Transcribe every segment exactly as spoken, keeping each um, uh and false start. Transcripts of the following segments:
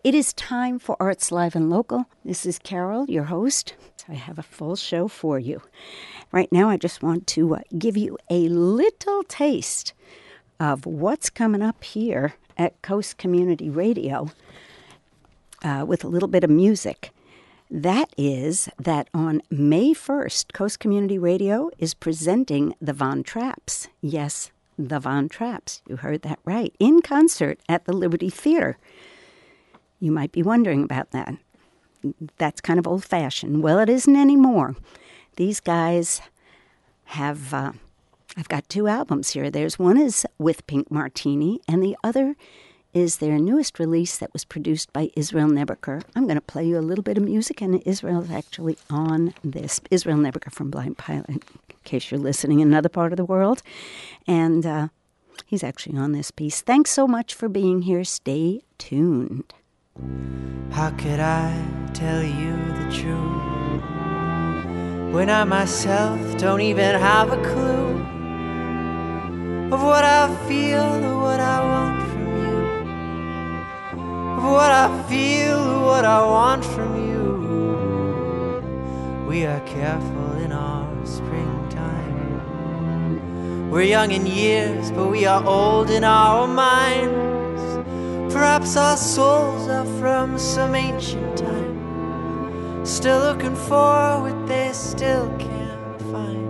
It is time for Arts Live and Local. This is Carol, your host. I have a full show for you. Right now, I just want to uh, give you a little taste of what's coming up here at Coast Community Radio uh, with a little bit of music. That is that on May first, Coast Community Radio is presenting the Von Trapps. Yes, the Von Trapps. You heard that right. In concert at the Liberty Theater. You might be wondering about that. That's kind of old-fashioned. Well, it isn't anymore. These guys have, uh, I've got two albums here. There's one is with Pink Martini, and the other is their newest release that was produced by Israel Nebuchar. I'm going to play you a little bit of music, and Israel is actually on this. Israel Nebuchar from Blind Pilot, in case you're listening in another part of the world. And uh, he's actually on this piece. Thanks so much for being here. Stay tuned. How could I tell you the truth when I myself don't even have a clue of what I feel or what I want from you, of what I feel or what I want from you. We are careful in our springtime. We're young in years, but we are old in our minds. Perhaps our souls are from some ancient time, still looking for what they still can't find.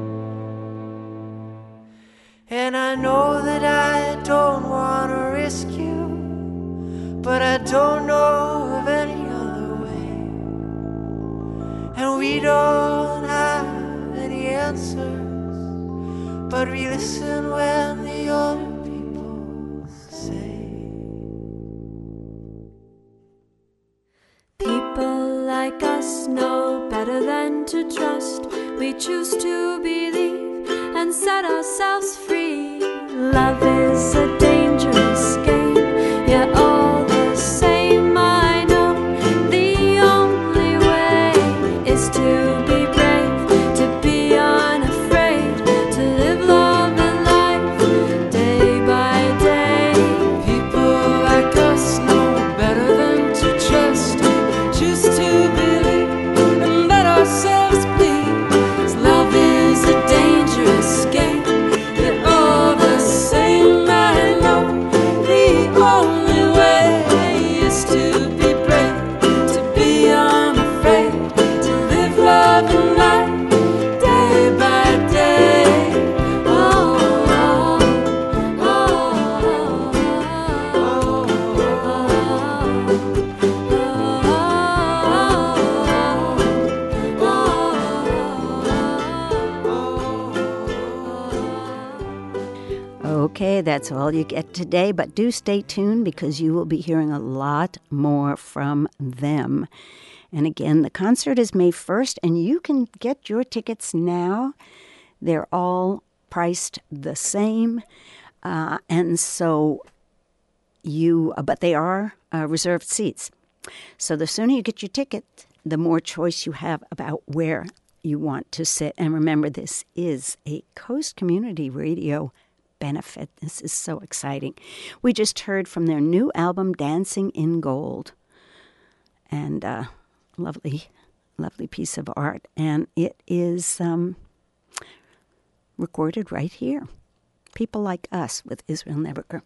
And I know that I don't want to risk you, but I don't know of any other way. And we don't have any answers, but we listen when the older people say. People like us know better than to trust. We choose to believe and set ourselves free. Love is a dangerous game, yet all the same I know the only way is to be brave, to be unafraid, to live love and life day by day. People like us know better than to trust. Choose to believe and let ourselves bleed. 'Cause love is a dangerous game, yet all the same I know the only way is to be brave, to be unafraid, to live love and life day by day. Oh, oh, oh, Okay, that's all you get today, but do stay tuned because you will be hearing a lot more from them. And again, the concert is May first, and you can get your tickets now. They're all priced the same, uh, and so you, uh, but they are uh, reserved seats. So the sooner you get your ticket, the more choice you have about where you want to sit. And remember, this is a Coast Community Radio benefit. This is so exciting. We just heard from their new album, Dancing in Gold. And uh, lovely, lovely piece of art. And it is um, recorded right here. People Like Us with Israel Nebuchar.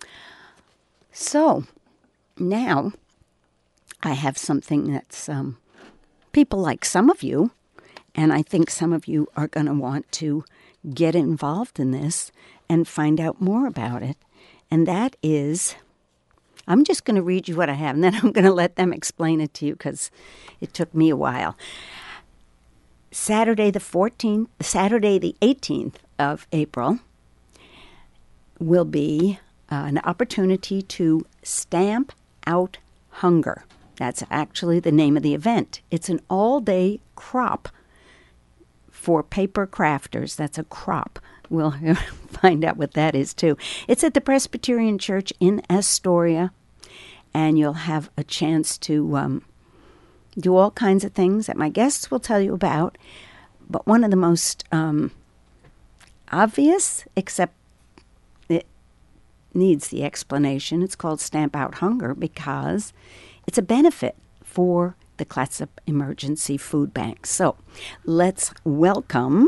So now I have something that's um, people like some of you, and I think some of you are going to want to get involved in this and find out more about it. And that is, I'm just going to read you what I have, and then I'm going to let them explain it to you because it took me a while. Saturday the fourteenth, Saturday the eighteenth of April will be uh, an opportunity to stamp out hunger. That's actually the name of the event. It's an all-day crop for paper crafters. That's a crop. We'll find out what that is, too. It's at the Presbyterian Church in Astoria, and you'll have a chance to um, do all kinds of things that my guests will tell you about. But one of the most um, obvious, except it needs the explanation, it's called Stamp Out Hunger because it's a benefit for the Clatsop Emergency Food Bank. So let's welcome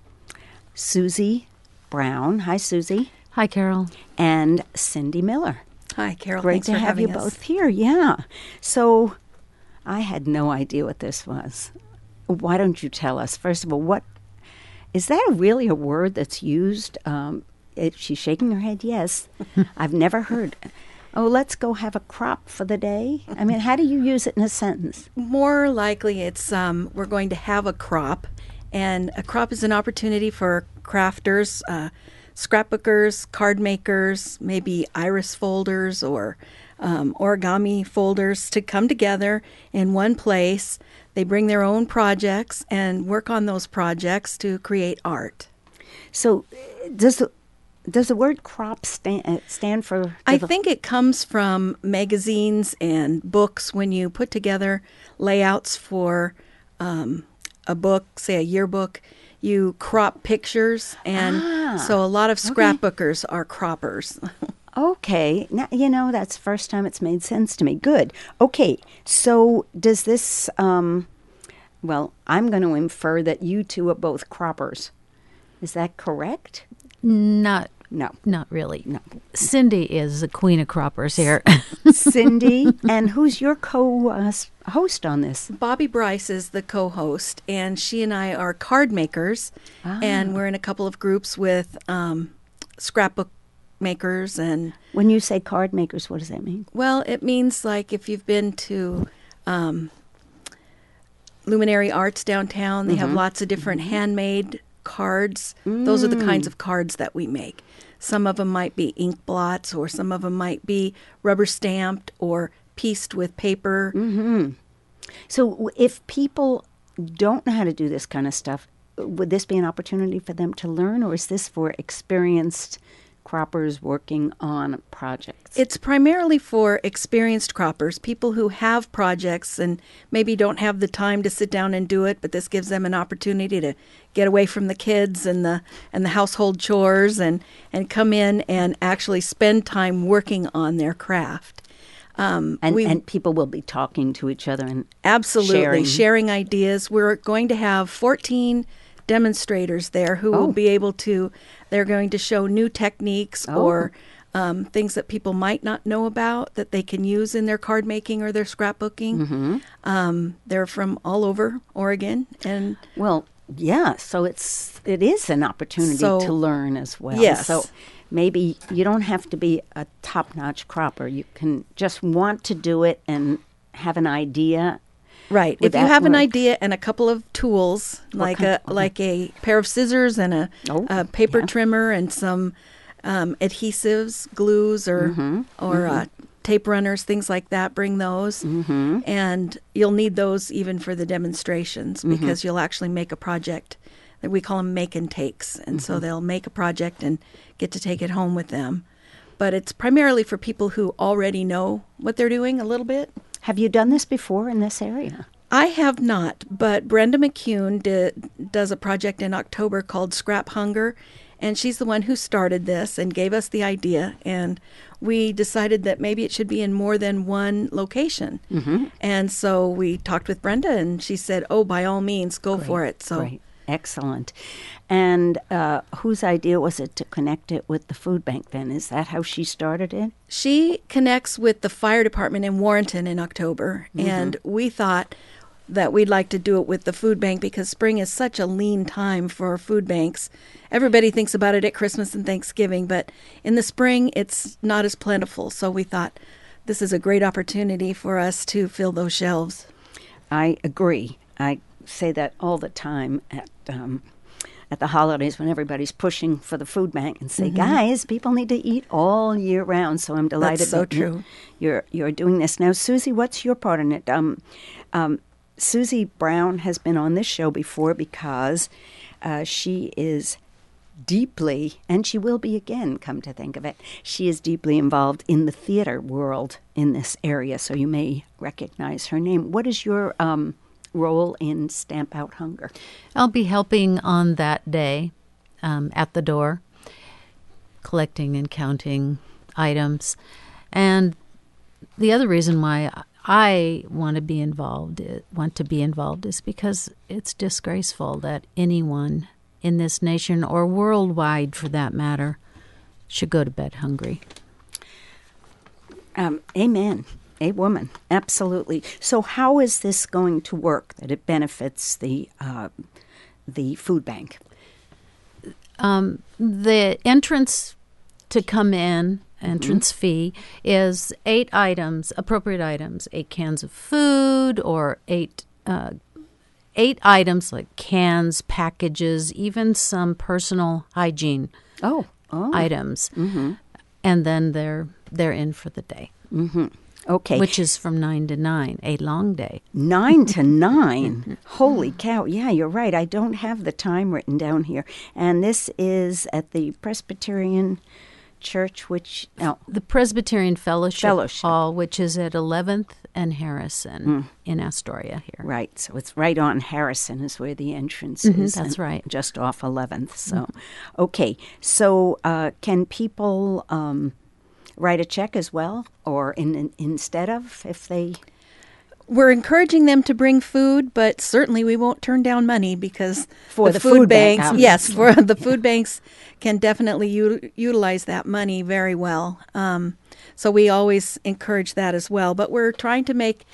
Susie Brown. Hi, Susie. Hi, Carol. And Cindy Miller. Hi, Carol. Great Thanks to for have you having us. both here. Yeah. So I had no idea what this was. Why don't you tell us, first of all, what is that really a word that's used? Um, it, she's shaking her head, yes. I've never heard. Oh, let's go have a crop for the day. I mean, how do you use it in a sentence? More likely, it's um, we're going to have a crop, and a crop is an opportunity for crafters, uh, scrapbookers, card makers, maybe iris folders or um, origami folders to come together in one place. They bring their own projects and work on those projects to create art. So, does the does the word crop stand stand for? I think it comes from magazines and books when you put together layouts for um, a book, say a yearbook. You crop pictures, and Ah, so a lot of okay. scrapbookers are croppers. Okay, now, you know, that's the first time it's made sense to me. Good. Okay, so does this, um, well, I'm going to infer that you two are both croppers. Is that correct? Not, No. not really. No. Cindy is the queen of croppers here. Cindy, and who's your co-host on this? Bobby Bryce is the co-host, and she and I are card makers, Ah. and we're in a couple of groups with um, scrapbook makers. And When you say card makers, what does that mean? well, it means like if you've been to um, Luminary Arts downtown, they have lots of different handmade cards. Those are the kinds of cards that we make. Some of them might be ink blots, or some of them might be rubber stamped or pieced with paper. So w- if people don't know how to do this kind of stuff, would this be an opportunity for them to learn, or is this for experienced croppers working on projects? It's primarily for experienced croppers, people who have projects and maybe don't have the time to sit down and do it, but this gives them an opportunity to get away from the kids and the and the household chores and, and come in and actually spend time working on their craft. Um, and, we- and people will be talking to each other and Absolutely. sharing. Sharing ideas. We're going to have fourteen demonstrators there who Oh. will be able to, they're going to show new techniques Oh. or um, things that people might not know about that they can use in their card making or their scrapbooking. Mm-hmm. Um, they're from all over Oregon. And Well, yeah, so it's it is an opportunity So- to learn as well. Yes. So maybe you don't have to be a top-notch cropper. You can just want to do it and have an idea. right, Would if you that have an work? idea and a couple of tools, like kind- a okay. like a pair of scissors and a, Oh, a paper yeah. trimmer and some um, adhesives, glues, or Mm-hmm. or Uh, tape runners, things like that. Bring those, Mm-hmm. and you'll need those even for the demonstrations because you'll actually make a project. That we call them make and takes, and Mm-hmm. so they'll make a project and get to take it home with them. But it's primarily for people who already know what they're doing a little bit. Have you done this before in this area? I have not, but Brenda McCune did, does a project in October called Scrap Hunger, and she's the one who started this and gave us the idea, and we decided that maybe it should be in more than one location. Mm-hmm. And so we talked with Brenda, and she said, oh, by all means, go for it. So Great. Excellent. And uh, whose idea was it to connect it with the food bank then? Is that how she started it? she connects with the fire department in Warrenton in October, and we thought that we'd like to do it with the food bank because spring is such a lean time for food banks. Everybody thinks about it at Christmas and Thanksgiving, but in the spring it's not as plentiful. So we thought this is a great opportunity for us to fill those shelves. I agree. I say that all the time at um, at the holidays when everybody's pushing for the food bank and say, guys, people need to eat all year round. So I'm delighted so that you- true. You're you're doing this now, Susie. What's your part in it? Um, um, Susie Brown has been on this show before because uh, she is deeply, and she will be again, come to think of it, she is deeply involved in the theater world in this area, so you may recognize her name. What is your um, role in Stamp Out Hunger? I'll be helping on that day um, at the door, collecting and counting items. And the other reason why I want to be involved, want to be involved is because it's disgraceful that anyone in this nation or worldwide, for that matter, should go to bed hungry. Um, amen. A woman, absolutely. So, how is this going to work that it benefits the uh, the food bank? Um, the entrance to come in, entrance mm-hmm. fee, is eight items, appropriate items, eight cans of food or eight uh, eight items like cans, packages, even some personal hygiene oh, oh. items, mm-hmm. and then they're they're in for the day. Mm-hmm. Okay. Which is from nine to nine, a long day. Nine to nine? Holy cow. Yeah, you're right. I don't have the time written down here. And this is at the Presbyterian Church, which... Oh, the Presbyterian Fellowship, Fellowship Hall, which is at eleventh and Harrison mm. in Astoria here. Right. So it's right on Harrison is where the entrance mm-hmm, is. That's right. Just off eleventh. So, mm-hmm. okay. So uh, can people... Um, write a check as well, or in, in, instead of, if they... We're encouraging them to bring food, but certainly we won't turn down money because for the, the food, food banks, bank, yes, for the food banks can definitely u- utilize that money very well. Um, so we always encourage that as well. But we're trying to make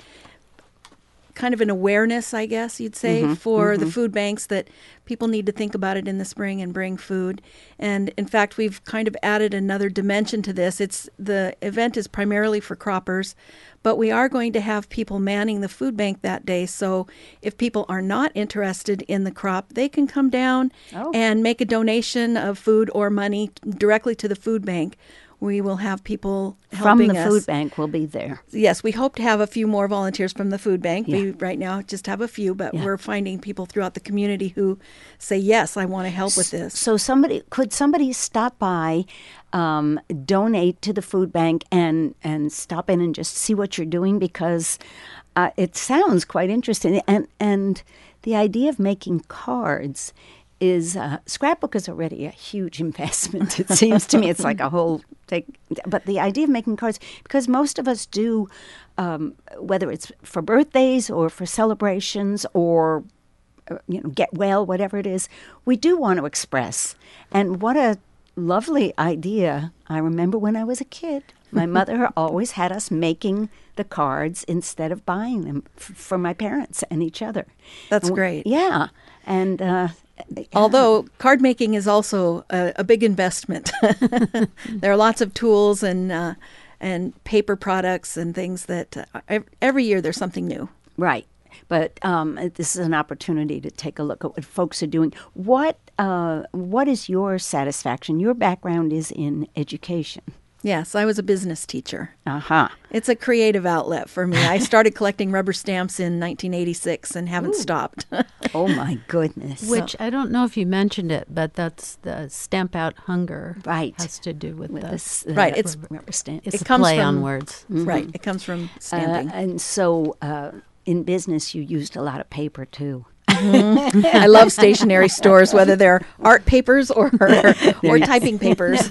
kind of an awareness, I guess you'd say, mm-hmm, for mm-hmm. the food banks that people need to think about it in the spring and bring food. And in fact, we've kind of added another dimension to this. It's the event is primarily for croppers, but we are going to have people manning the food bank that day. So if people are not interested in the crop, they can come down oh. and make a donation of food or money directly to the food bank. We will have people helping from the us. food bank will be there. Yes, we hope to have a few more volunteers from the food bank. Yeah. We right now just have a few, but yeah. we're finding people throughout the community who say, yes, I want to help with this. So somebody could somebody stop by, um, donate to the food bank and, and stop in and just see what you're doing, because uh, it sounds quite interesting. And, and the idea of making cards is uh, scrapbook is already a huge investment. It seems to me it's like a whole thing. But the idea of making cards, because most of us do, um, whether it's for birthdays or for celebrations or uh, you know, get well, whatever it is, we do want to express. And what a lovely idea! I remember when I was a kid, my mother always had us making the cards instead of buying them f- for my parents and each other. That's and, great. Yeah, and. Uh, Although card making is also a, a big investment. There are lots of tools and uh, and paper products and things that uh, every year there's something new. Right. But um, this is an opportunity to take a look at what folks are doing. What uh, what is your satisfaction? Your background is in education. Yes, I was a business teacher. Uh-huh. It's a creative outlet for me. I started collecting rubber stamps in nineteen eighty-six and haven't Ooh. stopped. Oh, my goodness. Which, I don't know if you mentioned it, but that's the Stamp Out Hunger. Right. Has to do with, with the, this, uh, right. It's, rubber stamp. It's it a comes play from, on words. Mm-hmm. Right. It comes from stamping. Uh, and so uh, in business, you used a lot of paper, too. Mm-hmm. I love stationery stores, whether they're art papers or or typing papers.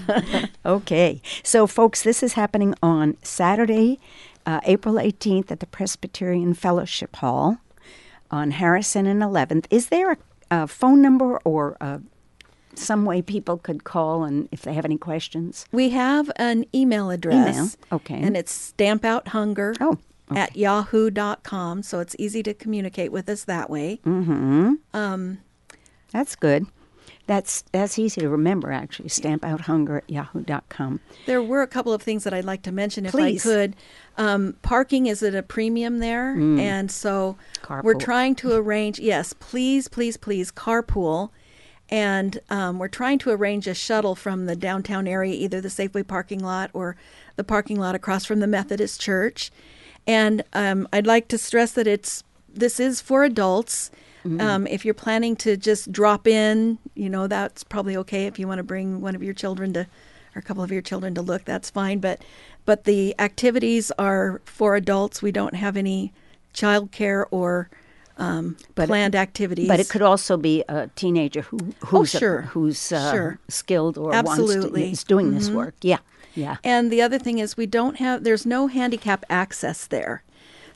Okay. So, folks, this is happening on Saturday, uh, April eighteenth at the Presbyterian Fellowship Hall on Harrison and eleventh. Is there a, a phone number or a, some way people could call and if they have any questions? We have an email address. Email, okay. And it's Stamp Out Hunger. Oh. Okay. At yahoo dot com, so it's easy to communicate with us that way. Mm-hmm. Um, that's good. That's that's easy to remember, actually. Stamp Out Hunger at yahoo dot com. There were a couple of things that I'd like to mention, if Please. I could. Um, parking is at a premium there, mm. and so Carpool. We're trying to arrange, yes, please, please, please, carpool. And um, we're trying to arrange a shuttle from the downtown area, either the Safeway parking lot or the parking lot across from the Methodist Church. And um, I'd like to stress that it's this is for adults. Mm-hmm. Um, if you're planning to just drop in, you know, that's probably okay. If you want to bring one of your children to, or a couple of your children to look, that's fine. But but the activities are for adults. We don't have any childcare or um, but planned it, activities. But it could also be a teenager who who's oh, sure. a, who's uh, sure. skilled or Absolutely. wants to, is doing mm-hmm. this work. Yeah. Yeah. And the other thing is we don't have, there's no handicap access there.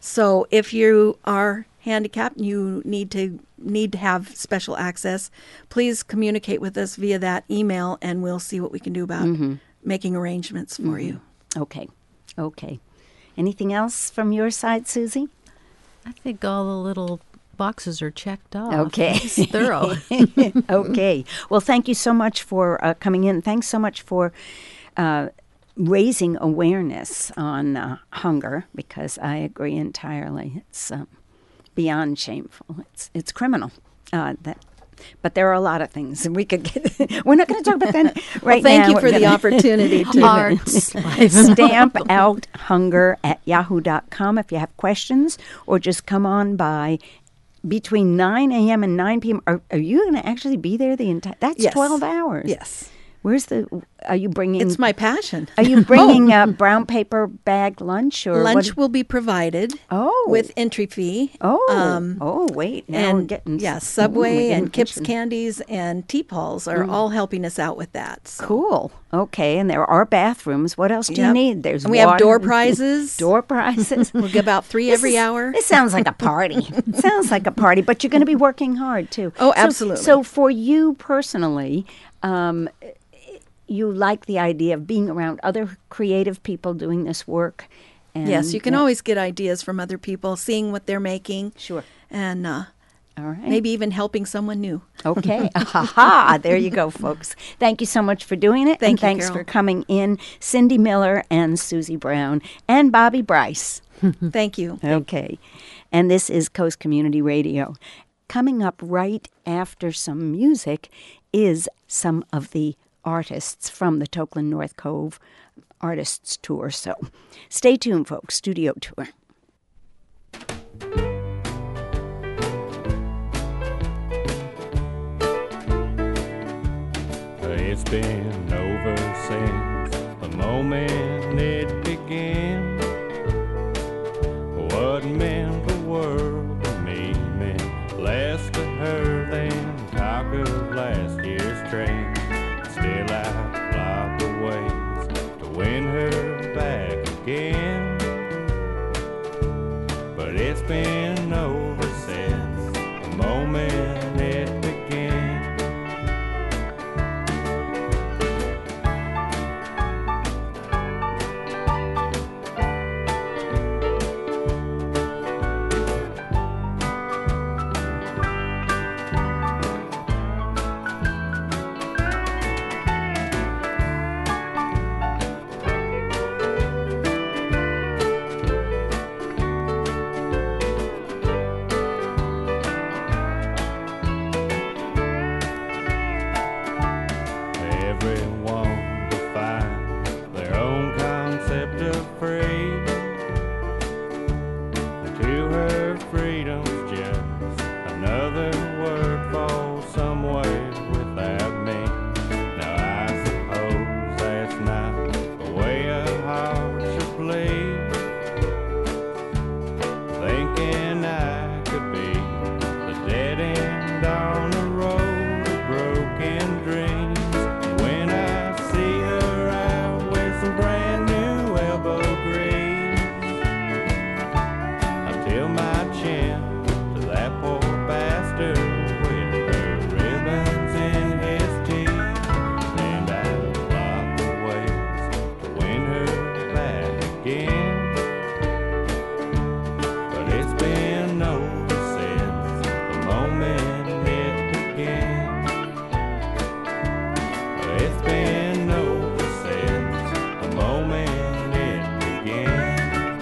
So if you are handicapped and you need to need to have special access, please communicate with us via that email, and we'll see what we can do about mm-hmm. making arrangements for mm-hmm. you. Okay. Okay. Anything else from your side, Susie? I think all the little boxes are checked off. Okay. It's thorough. Okay. Well, thank you so much for uh, coming in. Thanks so much for uh, raising awareness on uh, hunger, because I agree entirely. It's um, beyond shameful. It's it's criminal. Uh, that, but there are a lot of things, and we could get. We're not going to talk about that right well, thank now. you for We're the gonna opportunity to Arts. stamp out hunger at yahoo dot com if you have questions, or just come on by between nine a.m. and nine p.m. Are, are you going to actually be there the entire? That's Yes. twelve hours. Yes. Where's the? Are you bringing? It's my passion. Are you bringing a brown paper bag lunch or Lunch what? will be provided Oh. with entry fee. Oh, Um, oh, wait! Now we're and getting yeah, s- Subway ooh, we're and getting Kip's itching. Candies and T-Pauls are all helping us out with that. So. Cool. Okay, and there are bathrooms. What else do you Yep. need? There's And we have water. door prizes. Door prizes. We'll give out three This every is- hour. This sounds like a party. It sounds like a party, but you're going to be working hard too. Oh, So- absolutely. So, for you personally, um, you like the idea of being around other creative people doing this work. And Yes, you can that- always get ideas from other people, seeing what they're making. Sure. And uh, All right. maybe even helping someone new. Okay. Ha There you go, folks. Thank you so much for doing it. Thank and you, thanks Carol. for coming in, Cindy Miller and Susie Brown and Bobby Bryce. Thank you. Okay. And this is Coast Community Radio. Coming up right after some music is some of the artists from the Tokeland North Cove Artists Tour. So stay tuned, folks. Studio Tour. It's been over since the moment it began. What meant the world to me meant less to her than talk of last year's train. Still I plot the ways to win her back again. But it's been over since the moment it began. Everyone defines their own concept of free. To her, freedom's just another word for somewhere without me. Now I suppose that's not the way a heart should bleed. Thinking I could be the dead end on the road of broken dreams. When I see her out with some brand new elbow grease, I tilt my chin to that poor bastard with her ribbons in his teeth, and I plot the ways to win her back again. But it's been over since the moment it began. It's been over since the moment it began.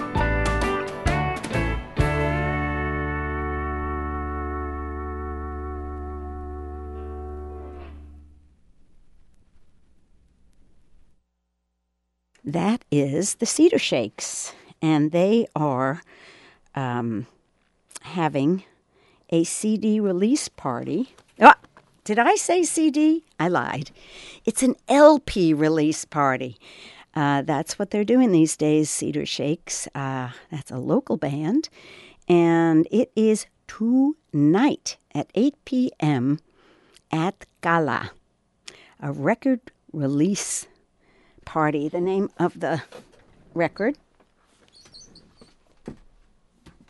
That is the Cedar Shakes, and they are um, having a C D release party. Ah, did I say C D? I lied. It's an L P release party. Uh, that's what they're doing these days, Cedar Shakes. Uh, that's a local band, and it is tonight at eight p.m. at Gala, a record release party. The name of the record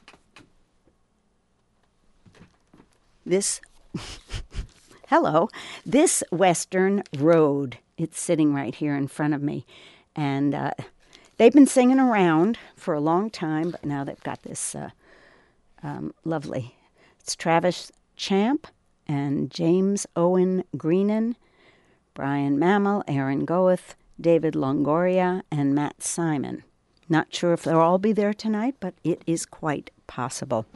this, hello, this Western Road. It's sitting right here in front of me. And uh, they've been singing around for a long time, but now they've got this uh, um, lovely, it's Travis Champ and James Owen Greenan, Brian Mammal, Aaron Goeth, David Longoria, and Matt Simon. Not sure if they'll all be there tonight, but it is quite possible.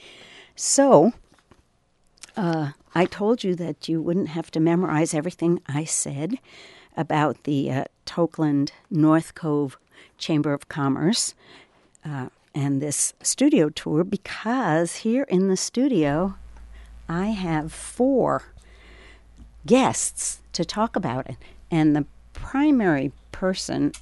So, uh, I told you that you wouldn't have to memorize everything I said about the uh, Tokeland North Cove Chamber of Commerce uh, and this studio tour, because here in the studio I have four guests to talk about it. And the primary person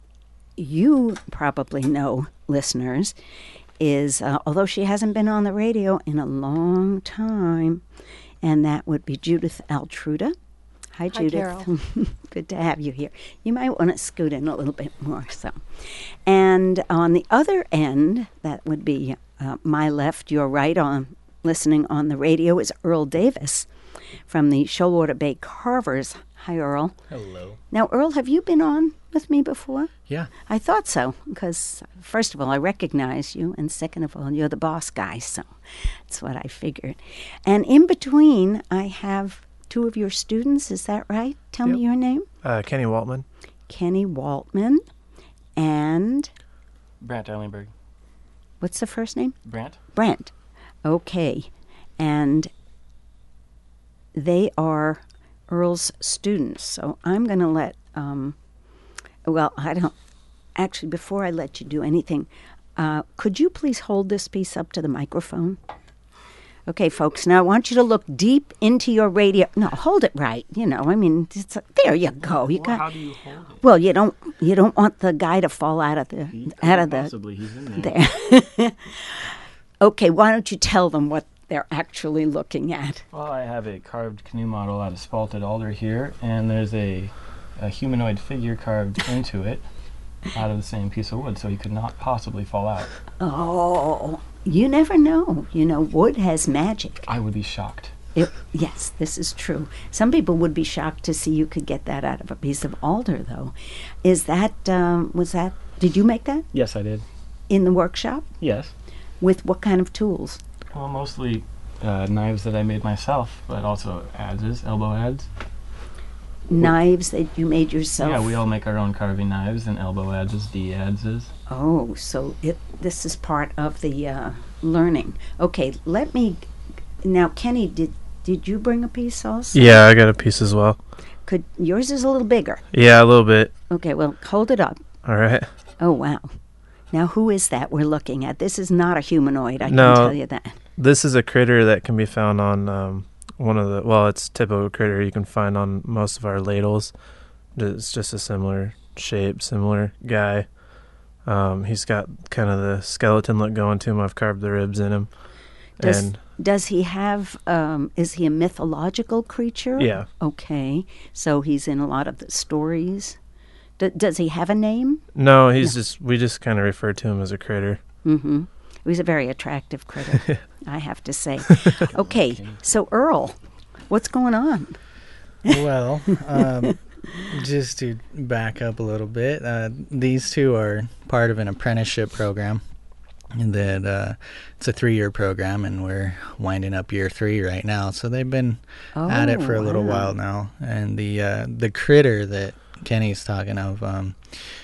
you probably know, listeners, is, uh, although she hasn't been on the radio in a long time, and that would be Judith Altruda. Hi, Hi, Judith. Carol. Good to have you here. You might want to scoot in a little bit more. So, and on the other end, that would be uh, my left, your right, on listening on the radio, is Earl Davis from the Shoalwater Bay Carvers. Hi, Earl. Hello. Now, Earl, have you been on with me before? Yeah. I thought so, because first of all, I recognize you, and second of all, you're the boss guy, so that's what I figured. And in between, I have two of your students, is that right? Tell Yep. me your name. Uh, Kenny Waltman. Kenny Waltman, and Brant Erlingberg. what's the first name? Brant? Brent. Okay. And they are Earl's students. So I'm going to let, um, well, I don't, actually, before I let you do anything, uh, could you please hold this piece up to the microphone? Okay, folks, now I want you to look deep into your radio. No, hold it right. You know, I mean, it's a, there you go. You Well, got. how do you hold it? Well, you don't. You don't want the guy to fall out of the He out of could the. Possibly, he's in there. There. Okay, why don't you tell them what they're actually looking at? Well, I have a carved canoe model out of spalted alder here, and there's a, a humanoid figure carved into it out of the same piece of wood, so he could not possibly fall out. Oh, you never know. You know, wood has magic. I would be shocked. It, yes, this is true. Some people would be shocked to see you could get that out of a piece of alder, though. Is that, um, was that, did you make that Yes, I did. in the workshop? Yes. With what kind of tools? Well, mostly uh, knives that I made myself, but also adzes, elbow adze. Knives that you made yourself? Yeah, we all make our own carving knives and elbow adzes, D-adzes. Oh, so it this is part of the uh, learning. Okay, let me, now, Kenny, did did you bring a piece also? Yeah, I got a piece as well. Could, yours is a little bigger. Yeah, a little bit. Okay, well, hold it up. All right. Oh, wow. Now, who is that we're looking at? This is not a humanoid, I No. can tell you that. This is a critter that can be found on um, one of the, well, it's typical critter you can find on most of our ladles. It's just a similar shape, similar guy. Um, he's got kind of the skeleton look going to him. I've carved the ribs in him. Does, and does he have, um, is he a mythological creature? Yeah. Okay, so he's in a lot of the stories. D- does he have a name? no, he's No. just, we just kind of refer to him as a critter. Mm-hmm. He's a very attractive critter, I have to say. Okay, so Earl, what's going on? Well, um, just to back up a little bit, uh, these two are part of an apprenticeship program. That uh, it's a three-year program, and we're winding up year three right now. So they've been Oh, at it for a little wow. while now. And the uh, the critter that Kenny's talking of, um,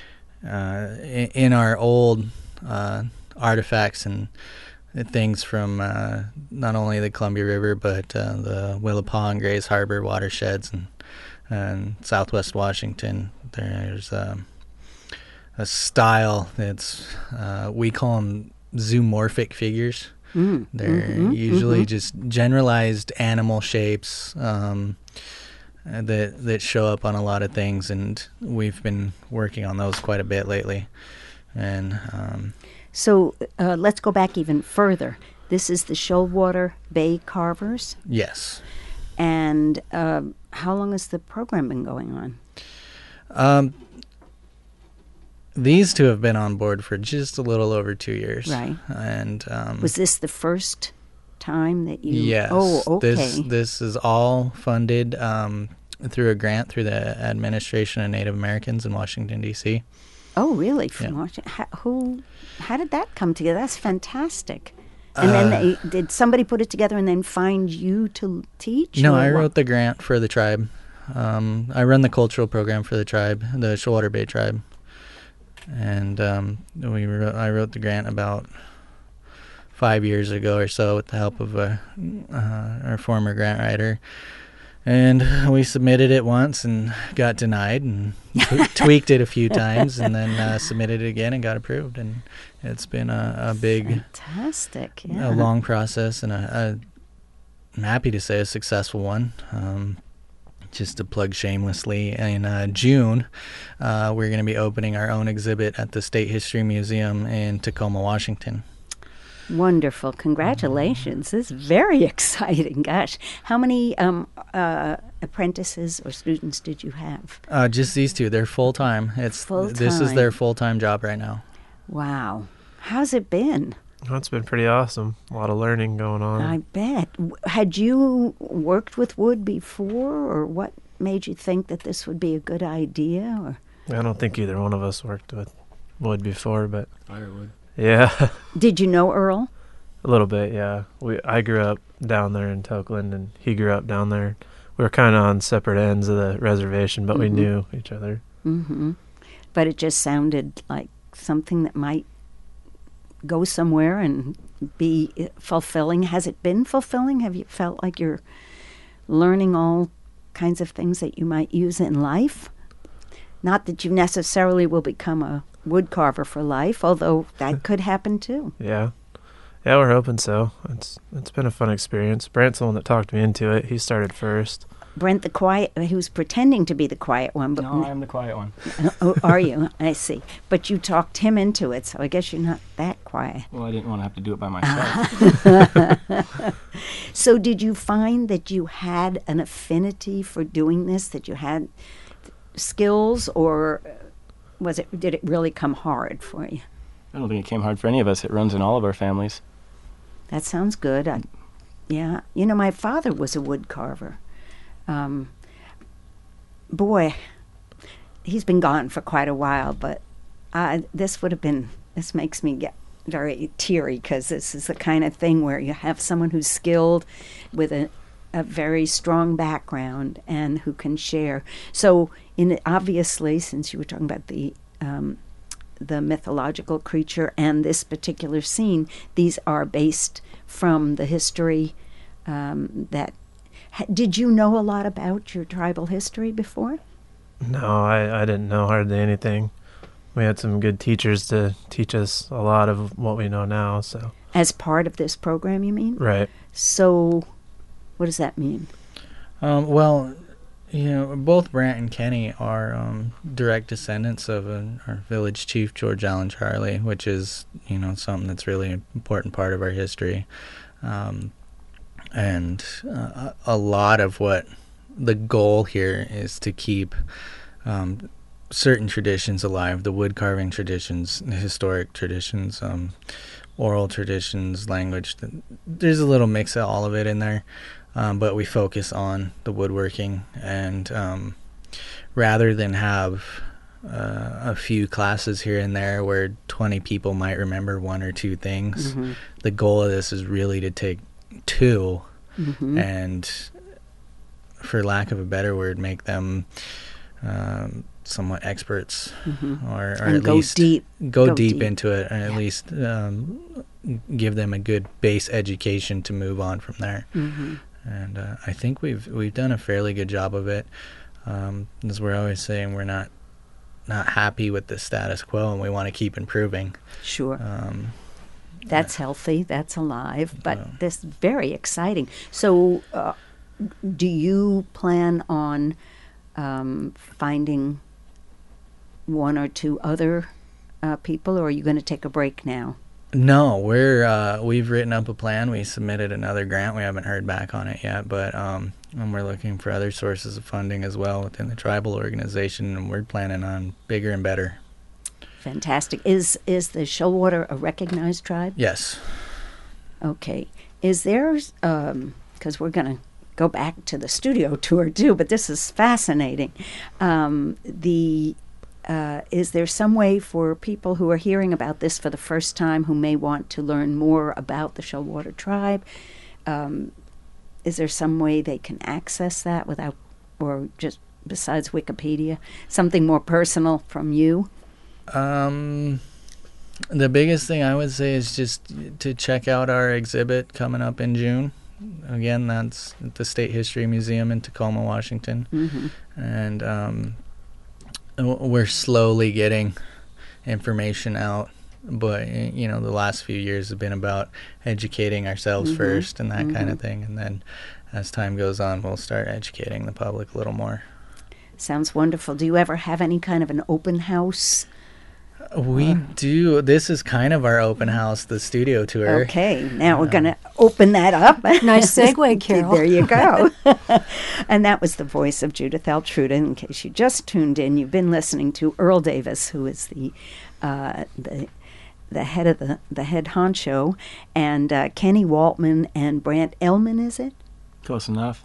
uh, in, in our old uh, artifacts and things from uh, not only the Columbia River, but uh, the Willapa and Grays Harbor watersheds and, and Southwest Washington. There's um, a style that's, uh, we call them zoomorphic figures. Mm, They're mhm, usually mhm. just generalized animal shapes um, uh, that that show up on a lot of things, and we've been working on those quite a bit lately. And um, So uh, let's go back even further. This is the Shoalwater Bay Carvers. yes, And um, how long has the program been going on? um, these two have been on board for just a little over two years. Right. And um, Was this the first time that you... Yes. Oh, okay. This, this is all funded um, through a grant through the Administration of Native Americans in Washington, D C Oh, really? From Yeah. Washington? How, who, how did that come together? That's fantastic. And then Uh, they, did somebody put it together and then find you to teach? No, or I what? wrote the grant for the tribe. Um, I run the cultural program for the tribe, the Shoalwater Bay tribe. And um, we wrote, I wrote the grant about five years ago or so with the help of a, uh, our former grant writer. And we submitted it once and got denied, and t- tweaked it a few times, and then uh, submitted it again and got approved. And it's been a, a big, Fantastic, yeah. a long process, and a, a, I'm happy to say a successful one. Um, just to plug shamelessly, in uh, June, uh, we're going to be opening our own exhibit at the State History Museum in Tacoma, Washington. Wonderful. Congratulations. This is very exciting. Gosh. How many um, uh, apprentices or students did you have? Uh, just these two. They're full-time. It's This is Full-time. their full-time job right now. Wow. How's it been? Well, it's been pretty awesome. A lot of learning going on. I bet. W- Had you worked with wood before, or what made you think that this would be a good idea? Or I don't think either one of us worked with wood before, but Firewood. yeah, did you know Earl? a little bit. Yeah, we I grew up down there in Tokeland, and he grew up down there. We were kind of on separate ends of the reservation, but we Mhm. knew each other. Mm-hmm. But it just sounded like something that might go somewhere and be uh, fulfilling. Has it been fulfilling? Have you felt like you're learning all kinds of things that you might use in life? Not that you necessarily will become a wood carver for life, although that could happen too. Yeah, yeah, we're hoping so. It's it's been a fun experience. Brant's the one that talked me into it. He started first. Brent, the quiet, he was pretending to be the quiet one, but No, I'm the quiet one. oh, are you? I see. But you talked him into it, so I guess you're not that quiet. Well, I didn't want to have to do it by myself. So did you find that you had an affinity for doing this, that you had skills, or was it, did it really come hard for you? I don't think it came hard for any of us. It runs in all of our families. That sounds good. I, yeah. You know, my father was a wood carver. Um, boy, he's been gone for quite a while, but uh, this would have been, this makes me get very teary, because this is the kind of thing where you have someone who's skilled with a, a very strong background and who can share. So, in obviously, since you were talking about the um, the mythological creature and this particular scene, these are based from the history um, that. Ha- did you know a lot about your tribal history before? No, I, I didn't know hardly anything. We had some good teachers to teach us a lot of what we know now. So As part of this program, you mean? right. So, what does that mean? Um, well, you know, both Brant and Kenny are um, direct descendants of uh, our village chief, George Allen Charlie, which is, you know, something that's really an important part of our history. Um, and uh, a lot of what the goal here is to keep um, certain traditions alive, the wood carving traditions, the historic traditions, um, oral traditions, language. There's a little mix of all of it in there. Um, but we focus on the woodworking, and um, rather than have uh, a few classes here and there where twenty people might remember one or two things, Mm-hmm. the goal of this is really to take two Mm-hmm. and, for lack of a better word, make them um, somewhat experts, Mm-hmm. or, or And at go least deep. go, Go deep, deep. into it, and at Yeah. least um, give them a good base education to move on from there. Mm-hmm. And uh, I think we've we've done a fairly good job of it. Um, as we're always saying, we're not not happy with the status quo, and we want to keep improving. Sure. Um, That's healthy. That's alive. But Yeah. this is very exciting. So, uh, do you plan on um, finding one or two other uh, people, or are you going to take a break now? no, we're uh, we've written up a plan. We submitted another grant. We haven't heard back on it yet, but um, and we're looking for other sources of funding as well within the tribal organization, and we're planning on bigger and better. Fantastic. Is is the Shoalwater a recognized tribe? Yes. Okay. Is there, because we're going to go back to the studio tour too, but this is fascinating. Um, the uh, is there some way for people who are hearing about this for the first time who may want to learn more about the Shellwater Tribe? Um, is there some way they can access that without, or just besides Wikipedia, something more personal from you? Um, the biggest thing I would say is just to check out our exhibit coming up in June. Again, that's at the State History Museum in Tacoma, Washington. Mm-hmm. And um, we're slowly getting information out. But, you know, the last few years have been about educating ourselves mm-hmm. first and that mm-hmm. kind of thing. And then as time goes on, we'll start educating the public a little more. Sounds wonderful. Do you ever have any kind of an open house? We do. This is kind of our open house, the studio tour. Okay, now we're going to open that up. Nice segue, Carol. There you go. And that was the voice of Judith Altruda. In case you just tuned in, you've been listening to Earl Davis, who is the uh, the the head of the the head honcho, and uh, Kenny Waltman and Brant Ellman. Is it? Close enough.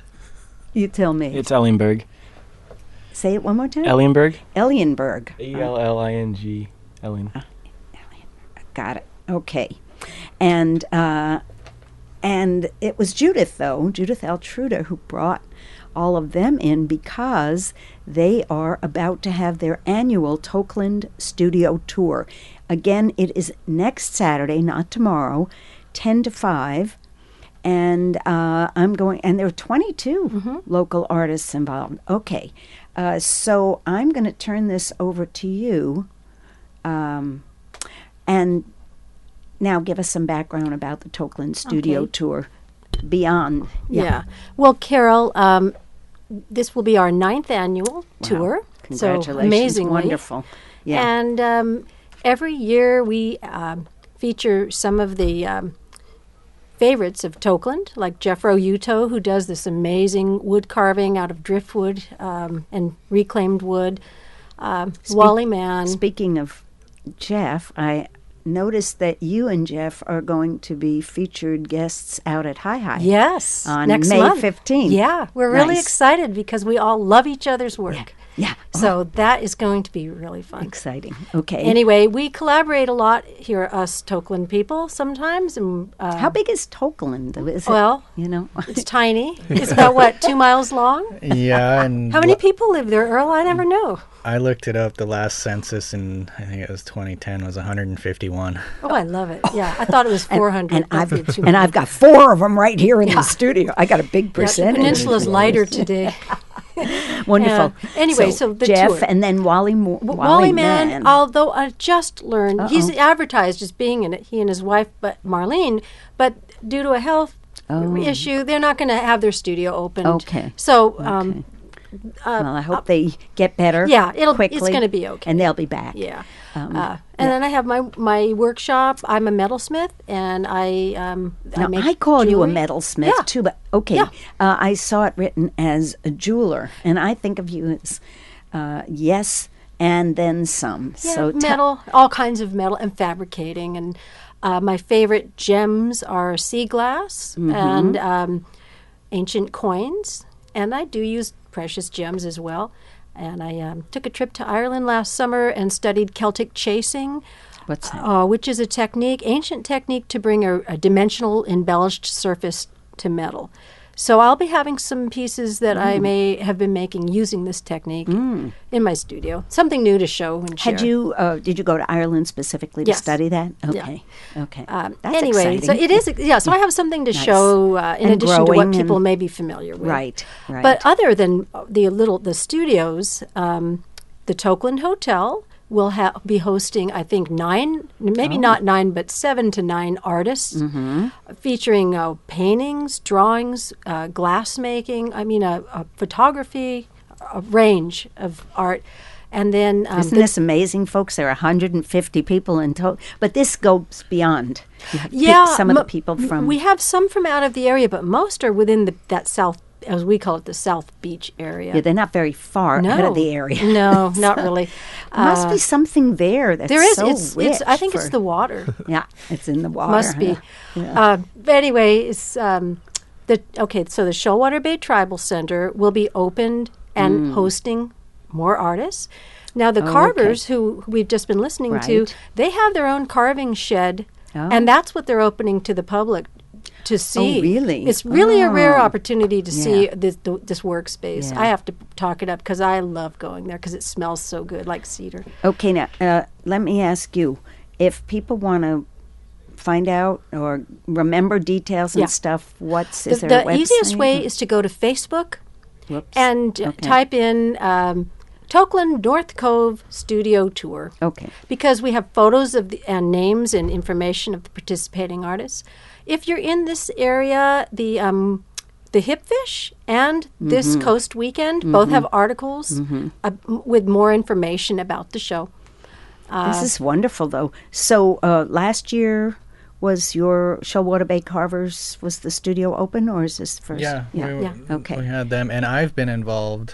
You tell me. It's Ellenberg. Say it one more time. Ellenberg. Ellenberg. E L L I N G. Ellen. Uh, got it. Okay. And uh, and it was Judith, though, Judith Altruda, who brought all of them in because they are about to have their annual Tokeland Studio Tour. Again, it is next Saturday, not tomorrow, ten to five. And uh, I'm going, and there are twenty-two mm-hmm. local artists involved. Okay. Uh, so I'm going to turn this over to you, um, and now give us some background about the Tokeland Studio Okay. Tour beyond. Yeah. Yeah. Well, Carol, um, this will be our ninth annual Wow. tour. Congratulations. So amazingly. Wonderful. Yeah. And um, every year we um, feature some of the um, favorites of Tokeland, like Jeffro Uto, who does this amazing wood carving out of driftwood um, and reclaimed wood. Um, Speak- Wally Mann. Speaking of Jeff, I noticed that you and Jeff are going to be featured guests out at Hi Hi. Yes, on next May month. fifteenth. Yeah, we're really Nice. excited because we all love each other's work. Yeah. So that is going to be really fun. Exciting. Okay. Anyway, we collaborate a lot here, us Tokeland people, sometimes. And, uh, How big is Tokeland? Is it, Well, you know, it's tiny. It's about, what, two miles long? Yeah, and How many l- people live there, Earl? I never know. I looked it up. The last census in I think it was twenty ten was one hundred fifty-one. Oh, I love it. Yeah, I thought it was four hundred. and I've and I've got four of them right here in the studio. I got a big Yeah, the percentage. peninsula's lighter today. Wonderful. Uh, anyway, so the Jeff tour. and then Wally Mo- W- Wally, Wally Mann, Mann. although I just learned, he's Uh-oh. advertised as being in it, he and his wife, but Marlene, but due to a health Oh. issue, they're not going to have their studio opened. Okay. So, um, Okay. well, I hope they get better. yeah, it'll quickly, it's going to be okay. and they'll be back. Yeah. Um, uh, and then I have my my workshop. I'm a metalsmith, and I um Now, I, make I call you a jewelry. metalsmith Yeah. too, but okay. Yeah. Uh, I saw it written as a jeweler, and I think of you as uh, yes and then some. Yeah, so te- metal, all kinds of metal and fabricating. And uh, my favorite gems are sea glass Mm-hmm. and um, ancient coins. And I do use precious gems as well. And I um, took a trip to Ireland last summer and studied Celtic chasing, What's that? uh, which is a technique, ancient technique to bring a, a dimensional embellished surface to metal. So I'll be having some pieces that I may have been making using this technique in my studio. Something new to show and share. Had you? Uh, did you go to Ireland specifically to Yes. study that? Yeah. Okay. Okay. Um, That's anyway, exciting. so it is, yeah, so I have something to Nice. show uh, in And addition to what growing people and- may be familiar with. Right. Right. But other than the little, the studios, um, the Tokeland Hotel will ha- be hosting, I think, nine, maybe Oh. not nine, but seven to nine artists Mm-hmm. featuring uh, paintings, drawings, uh, glass making, I mean, a, a photography, a range of art. And then um, Isn't this amazing, folks? There are one hundred fifty people in total, but this goes beyond. You have picked yeah, some of the mo- people from. We have some from out of the area, but most are within the, that south as we call it, the South Beach area. Yeah, they're not very far no. out of the area. No, not really. Must Uh, be something there that's there is. so it's, rich. it's. I think it's for- the water. Yeah, it's in the water. Must be. huh? Yeah. Uh, but anyway, it's, um, the okay. So the Shoalwater Bay Tribal Center will be opened and hosting more artists. Now the Mm. Oh, carvers who, who we've just been listening to, Right. they have their own carving shed, Oh. and that's what they're opening to the public to see. really? It's really a rare Oh. opportunity to see Yeah. this th- this workspace. Yeah. I have to talk it up because I love going there because it smells so good, like cedar. Okay, now uh, let me ask you: if people want to find out or remember details and Yeah. stuff, what's The, is there a the easiest website? way is to go to Facebook Whoops. and uh, Okay. type in um, Tokeland North Cove Studio Tour. Okay. Because we have photos of the, and names and information of the participating artists. If you're in this area, the um, the Hipfish and this Mm-hmm. Coast Weekend both have articles uh, m- with more information about the show. Uh, This is wonderful, though. So uh, last year was your Shoalwater Bay Carvers, was the studio open, or is this first? Yeah, yeah. we, Yeah. Okay. we had them, and I've been involved.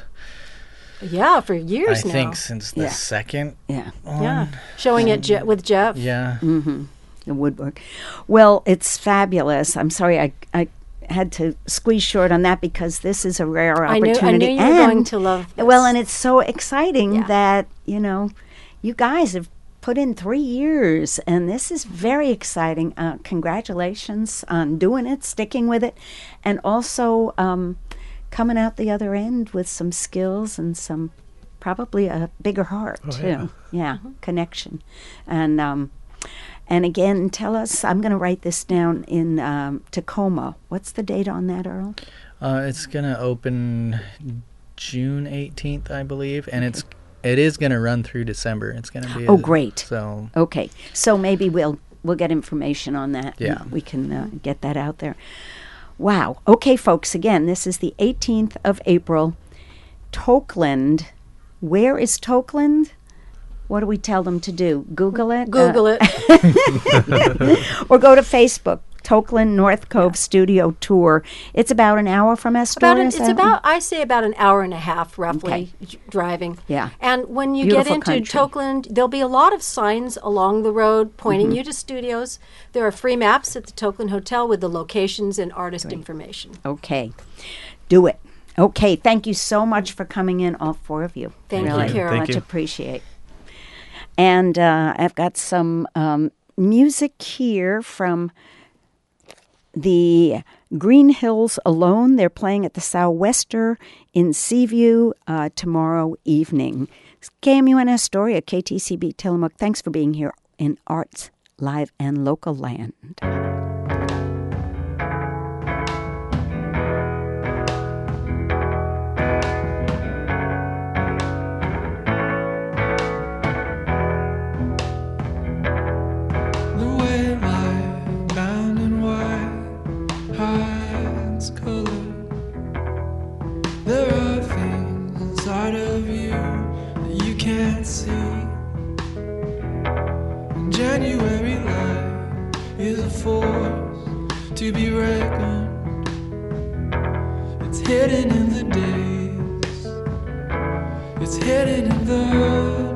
Yeah, for years I now. think since the Yeah. second. Yeah. One. Yeah, showing it Je- with Jeff. Yeah. The woodwork. Well, it's fabulous. I'm sorry I, I had to squeeze short on that because this is a rare I knew, opportunity. I knew you were going And- to love this. Well, and it's so exciting Yeah. that, you know, you guys have put in three years, and this is very exciting. Uh, congratulations on doing it, sticking with it, and also um, coming out the other end with some skills and some probably a bigger heart, Oh, too. yeah. Yeah, connection. And um, and again, tell us, I'm going to write this down in um, Tacoma. What's the date on that, Earl? Uh, it's gonna open June eighteenth, I believe, and it's it is gonna run through December. It's gonna be. Oh, a- great. So Okay, so maybe we'll we'll get information on that. and Yeah. we can uh, get that out there. Wow. Okay, folks. Again, this is the eighteenth of April. Tokeland. Where is Tokeland? What do we tell them to do? Google it. Google Uh, it. or go to Facebook. Tokeland North Cove Studio Tour. It's about an hour from Astoria. About an, is it's that- about I say about an hour and a half roughly Okay. j- driving. Yeah. And when you Beautiful get into country. Tokeland, there'll be a lot of signs along the road pointing Mm-hmm. you to studios. There are free maps at the Tokeland Hotel with the locations and artist information. Okay. Do it. Okay. Thank you so much for coming in, all four of you. Thank really you, Carol. Thank much you. appreciate. And uh, I've got some um, music here from the Green Hills Alone. They're playing at the Southwester in Seaview uh, tomorrow evening. K M U N Astoria, K T C B Tillamook. Thanks for being here in Arts Live and Local Land. The way light, bound in white, hides color. There are things inside of you that you can't see. And January light is a force to be reckoned. It's hidden in the days. It's hidden in the days.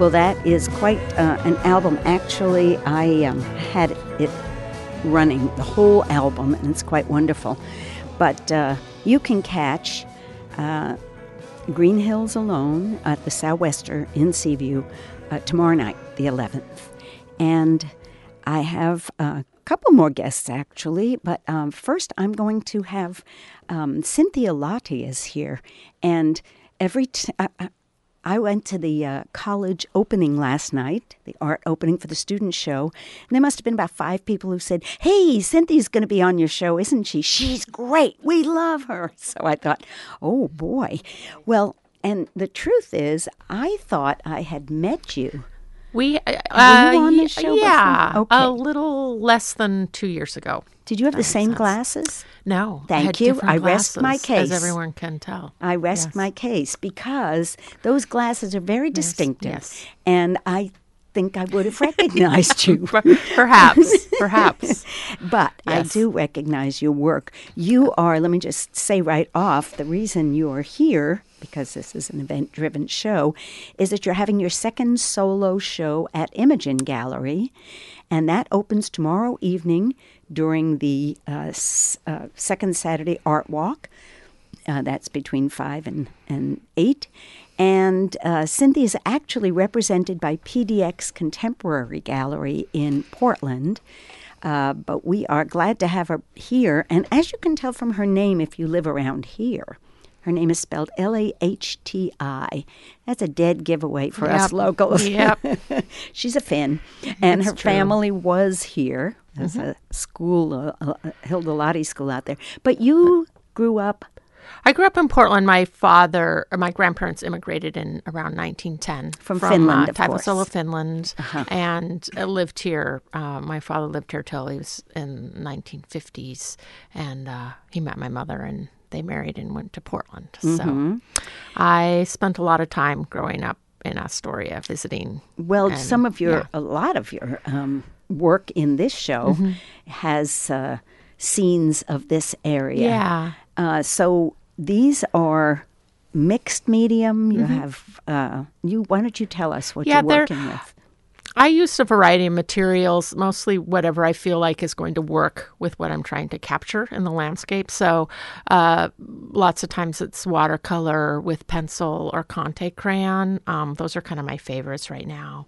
Well, that is quite uh, an album. Actually, I um, had it running, the whole album, and it's quite wonderful. But uh, you can catch uh, Green Hills Alone at the Sou'wester in Seaview uh, tomorrow night, the eleventh. And I have a couple more guests, actually. But um, first, I'm going to have um, Cynthia Lottie is here. And every t- uh, I went to the uh, college opening last night, the art opening for the student show, and there must have been about five people who said, "Hey, Cynthia's going to be on your show, isn't she? She's great. We love her." So I thought, oh, boy. Well, and the truth is, I thought I had met you. We, uh, Were you on the show yeah, before? Okay. a little less than two years ago. Did you have That the makes same sense. glasses? No. I Thank had you. different I rest my glasses, case. As everyone can tell. I rest Yes. my case because those glasses are very distinctive. yes. And I think I would have recognized you. Perhaps, perhaps. But I Yes. do recognize your work. You are, let me just say right off, the reason you are here, because this is an event-driven show, is that you're having your second solo show at Imogen Gallery, and that opens tomorrow evening during the uh, s- uh, second Saturday Art Walk. Uh, that's between five and, and eight. And uh, Cynthia is actually represented by P D X Contemporary Gallery in Portland. Uh, but we are glad to have her here. And as you can tell from her name, if you live around here, her name is spelled L A H T I. That's a dead giveaway for us Yep. locals. Yep. She's a Finn. And That's her true. family was here. There's a school, uh, uh, Hilda Lottie School out there. But you grew up... I grew up in Portland. My father, or my grandparents immigrated in around nineteen ten From Finland, uh, of Taipasalo, course. Finland, and uh, lived here. Uh, my father lived here till he was in nineteen fifties, and uh, he met my mother, and they married and went to Portland. Mm-hmm. So I spent a lot of time growing up in Astoria visiting. Well, and, some of your, yeah. a lot of your um, work in this show Mm-hmm. has uh, scenes of this area. Yeah. Uh, so these are mixed medium. You have, uh, you. Why don't you tell us what Mm-hmm. Yeah, you're they're- working with? I used a variety of materials, mostly whatever I feel like is going to work with what I'm trying to capture in the landscape. So uh, lots of times it's watercolor with pencil or Conte crayon. Um, those are kind of my favorites right now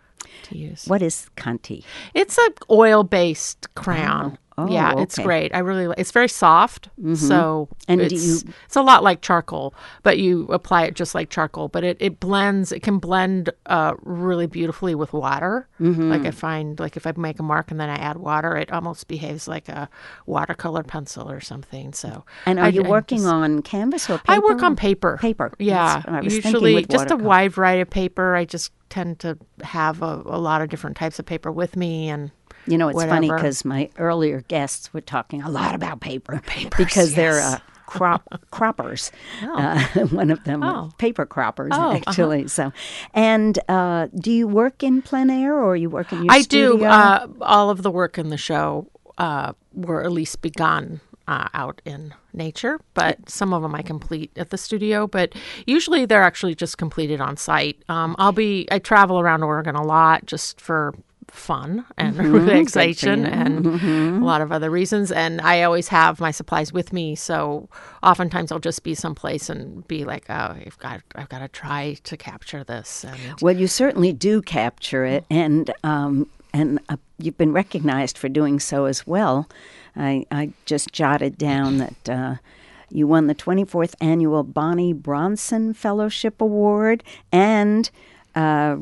to use. What is Conte? It's a oil-based crayon. Oh, yeah, it's okay. great. I really. li- It's very soft, so And do it's, you- it's a lot like charcoal, but you apply it just like charcoal. But it, it blends. It can blend uh, really beautifully with water. Mm-hmm. Like I find, like if I make a mark and then I add water, it almost behaves like a watercolor pencil or something. So. And are I- you I working just- on canvas or paper? I work on paper. Paper. Yeah. That's what I was thinking Usually with just a watercolor. wide variety of paper. I just tend to have a, a lot of different types of paper with me, and You know, it's funny whatever. because my earlier guests were talking a lot about paper Papers, because they're yes. uh, crop croppers. Oh. Uh, one of them, Oh. paper croppers, Oh, uh-huh. actually. So, and uh, do you work in plein air or you work in your I studio? do. Uh, all of the work in the show uh, were at least begun uh, out in nature, but some of them I complete at the studio. But usually they're actually just completed on site. Um, I'll be. I travel around Oregon a lot just for fun and relaxation and a lot of other reasons. And I always have my supplies with me, so oftentimes I'll just be someplace and be like, "Oh, I've got, I've got to try to capture this." And Well, you certainly do capture it, and um, and uh, you've been recognized for doing so as well. I, I just jotted down that uh, you won the twenty-fourth Annual Bonnie Bronson Fellowship Award, and uh,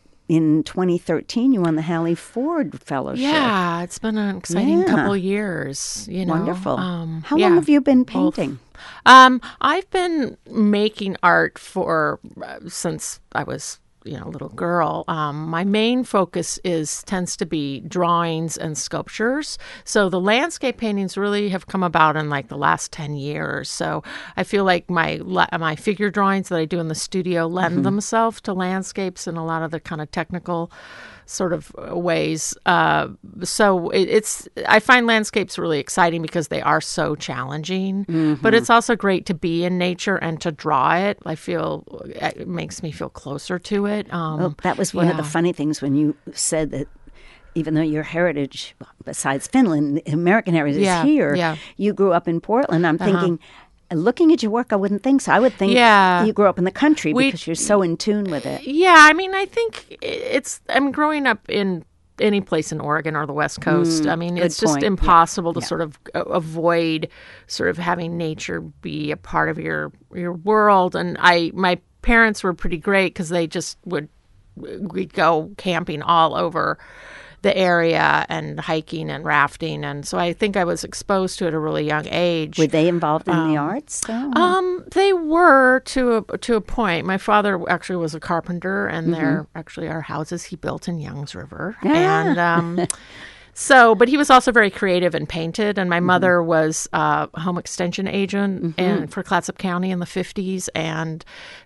in twenty thirteen you won the Hallie Ford Fellowship. yeah, it's been an exciting Yeah. couple of years. You know, Wonderful. Um, How yeah. long have you been Both. painting? Um, I've been making art for uh, since I was, you know, a little girl. Um, my main focus is tends to be drawings and sculptures. So the landscape paintings really have come about in like the last ten years. So I feel like my la- my figure drawings that I do in the studio lend themselves to landscapes and a lot of the kind of technical sort of ways. Uh, so it, it's I find landscapes really exciting because they are so challenging, Mm-hmm. but it's also great to be in nature and to draw it. I feel it makes me feel closer to it. Um, Well, that was one of the yeah. funny things when you said that even though your heritage, besides Finland, American heritage Yeah, is here, yeah. you grew up in Portland. I'm Uh-huh. thinking, looking at your work, I wouldn't think so. I would think Yeah. you grew up in the country We- because you're so in tune with it. Yeah, I mean, I think it's. I'm growing up in any place in Oregon or the West Coast. Mm, I mean, good it's just point. Yeah, impossible to yeah. sort of a- avoid sort of having nature be a part of your your world. And I, my parents were pretty great because they just would we'd go camping all over the area and hiking and rafting, and so I think I was exposed to it at a really young age. Were they involved in the Um, arts, though? Um, they were to a to a point. My father actually was a carpenter, and Mm-hmm. they're actually our houses he built in Youngs River. Ah. And um, so, but he was also very creative and painted. And my Mm-hmm. mother was uh, a home extension agent and for Clatsop County in the fifties, and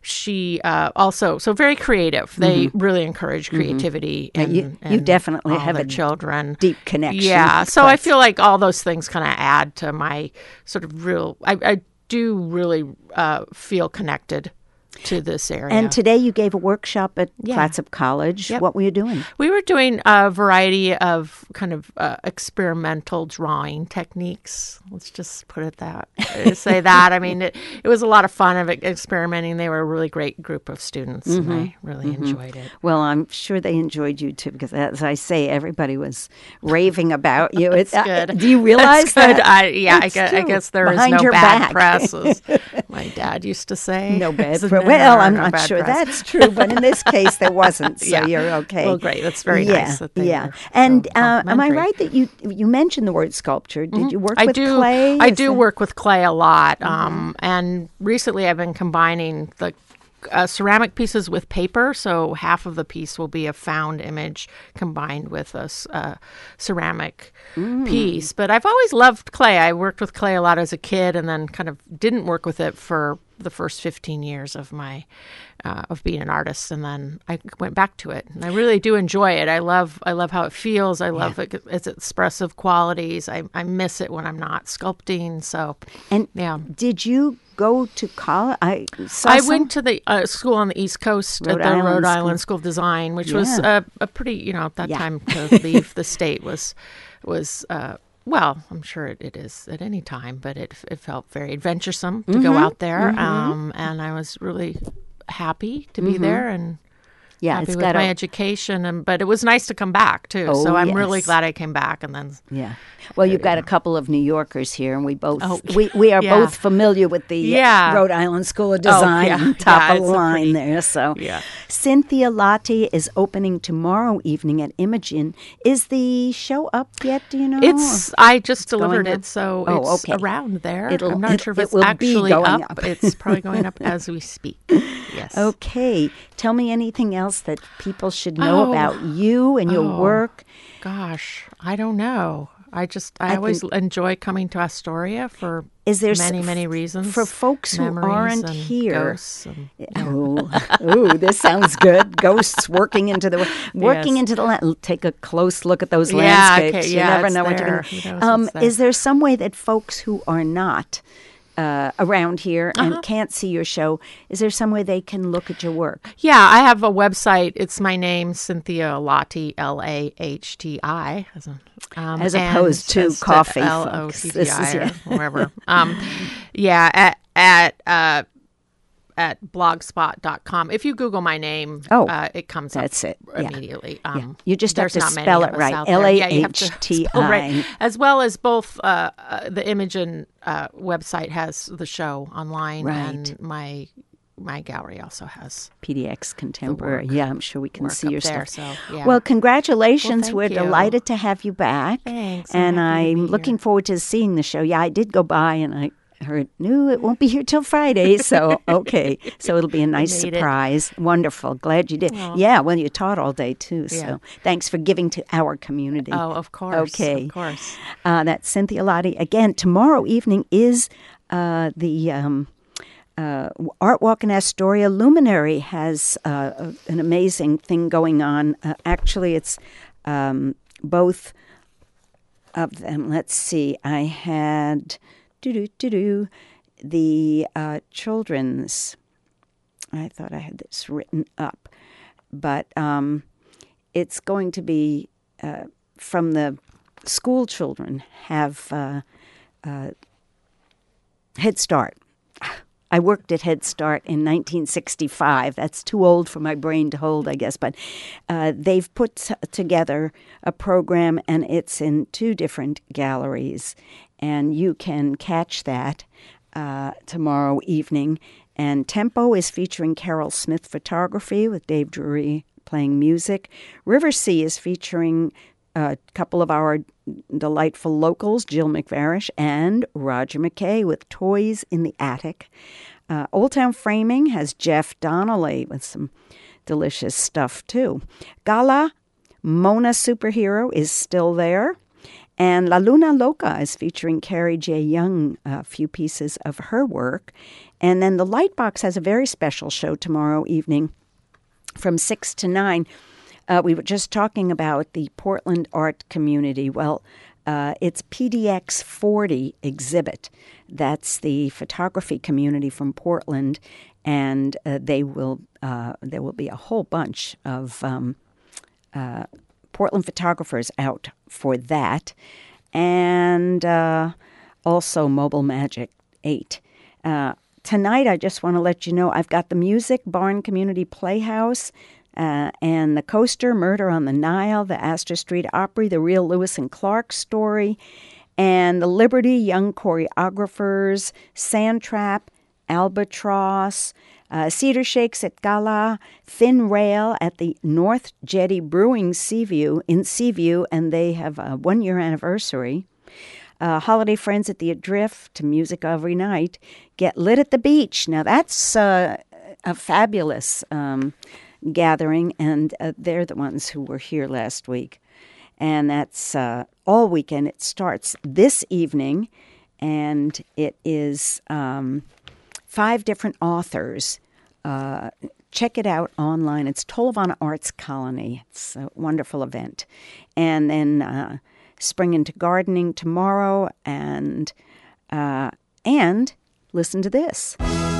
she uh, also so very creative. They really encourage creativity. Mm-hmm. Yeah, And, you- you and definitely all have their a children deep connection. Yeah, so I Plus- feel like all those things kind of add to my sort of real. I, I do really uh, feel connected to this area. And today you gave a workshop at Yeah. Clatsop College. Yep. What were you doing? we were doing a variety of kind of uh, experimental drawing techniques. Let's just put it that say that. I mean, it, it was a lot of fun of experimenting. They were a really great group of students, and I really enjoyed it. Well, I'm sure they enjoyed you too, because as I say, everybody was raving about you. It's That's good. do you realize That's good. that? I, yeah, I It's guess, I true. guess there is Behind no your bad back. press, as my dad used to say. No bad Isn't press. there? Well, I'm No not bad sure press. that's true, but in this case, there wasn't. So Yeah. you're okay. Well, great. That's very yeah, nice that they yeah. were And so uh, am I complimentary. right that you you mentioned the word sculpture? Did you work I with do, clay? I Is do that- work with clay a lot. Um, and recently I've been combining the uh, ceramic pieces with paper. So half of the piece will be a found image combined with a s- uh, ceramic Mm. piece. But I've always loved clay. I worked with clay a lot as a kid and then kind of didn't work with it for the first fifteen years of my uh, of being an artist, and then I went back to it, and I really do enjoy it. I love I love how it feels. I love it, its expressive qualities. I I miss it when I'm not sculpting. So And yeah. did you go to college? I saw I some- went to the uh, school on the East Coast Rhode at the Island Rhode School. Island School of Design, which was Yeah. a, a pretty, you know, at that Yeah. time to leave the state was was uh, well, I'm sure it, it is at any time, but it it felt very adventuresome to Mm-hmm. go out there, um, and I was really happy to be there and. Mm-hmm. Yeah, happy it's with got my a- education, and but it was nice to come back too. Oh, so I'm really yes. glad I came back, and then Yeah. Well, you've got a couple of New Yorkers here, and we both Oh, we, we are yeah. both familiar with the uh, Yeah. Rhode Island School of Oh, Design, yeah. top Yeah, of it's the a line pretty- there. So, Yeah. Cynthia Lotti is opening tomorrow evening at Imogen. Is the show up yet? Do you know? it's I just delivered going up? it, so Oh, it's okay. around there. It'll- I'm not it- sure if it it's will be actually going up. up. It's probably going up as we speak. Yes. Okay. Tell me anything else that people should know Oh. about you and your Oh. work. Gosh, I don't know. I just I, I always think- enjoy coming to Astoria for Is there s- many many reasons. for folks who Memories aren't and here? ghosts and- Oh, oh, this sounds good. Ghosts working into the working Yes. into the land. Take a close look at those Yeah, landscapes. okay, you yeah, never it's know what there. you're Who going knows to. Um, what's there? is there some way that folks who are not uh, around here Uh-huh. and can't see your show, is there some way they can look at your work? Yeah, I have a website. It's my name, Cynthia Lahti, L A H T I, as, a, um, As and opposed to as coffee, L O folks. T T This is- I or yeah. wherever. Um, yeah, at at uh, at blogspot dot com. If you Google my name, Oh, uh, it comes that's up it. Yeah. immediately. Yeah. Um, You just have there's to not many spell of it us right. out there. Yeah, you have to L A H T I. spell right. As well as both uh, uh, the Imogen uh, website has the show online, Right. and my my gallery also has P D X Contemporary. work- Yeah, I'm sure we can work see up your there. stuff. So yeah. Well, congratulations. Well, We're thank you. delighted to have you back. Thanks. I'm And happy to I'm be looking here. forward to seeing the show. Yeah, I did go by and I heard, no, it won't be here till Friday. So, okay. So it'll be a nice made it. surprise. Wonderful. Glad you did. Yeah, well, you taught all day too. So Yeah. thanks for giving to our community. Oh, of course. Okay. Of course. Uh, that's Cynthia Lotti. Again, tomorrow evening is uh, the. Um, uh, Art Walk in Astoria Luminary has uh, a- an amazing thing going on. Uh, actually, it's um, both of them. Let's see. I had do do do do the uh, children's. I thought I had this written up, but um, it's going to be uh, from the school children have uh, uh, Head Start. I worked at Head Start in nineteen sixty-five. That's too old for my brain to hold, I guess. But uh, they've put t- together a program, and it's in two different galleries. And you can catch that uh, tomorrow evening. And Tempo is featuring Carol Smith photography with Dave Drury playing music. River Sea is featuring a couple of our delightful locals, Jill McVarish and Roger McKay with Toys in the Attic. Uh, Old Town Framing has Jeff Donnelly with some delicious stuff, too. Gala, Mona Superhero is still there. And La Luna Loca is featuring Carrie J. Young, a few pieces of her work. And then the Lightbox has a very special show tomorrow evening from six to nine. Uh, we were just talking about the Portland art community. Well, uh, it's P D X forty exhibit. That's the photography community from Portland, and uh, they will uh, there will be a whole bunch of um, uh, Portland photographers out for that, and uh, also Mobile Magic eight. Uh, tonight, I just want to let you know I've got the Music Barn Community Playhouse. Uh, and the Coaster, Murder on the Nile, the Astor Street Opry, the Real Lewis and Clark Story, and the Liberty Young Choreographers, Sandtrap, Albatross, uh, Cedar Shakes at Gala, Thin Rail at the North Jetty Brewing Seaview in Seaview, and they have a one-year anniversary. Uh, Holiday Friends at the Adrift, Music Every Night, Get Lit at the Beach. Now that's uh, a fabulous Um, gathering, and uh, they're the ones who were here last week. And that's uh, all weekend. It starts this evening, and it is um, five different authors. Uh, check it out online. It's Tolovana Arts Colony. It's a wonderful event. And then uh, Spring into Gardening tomorrow, and uh, and listen to this.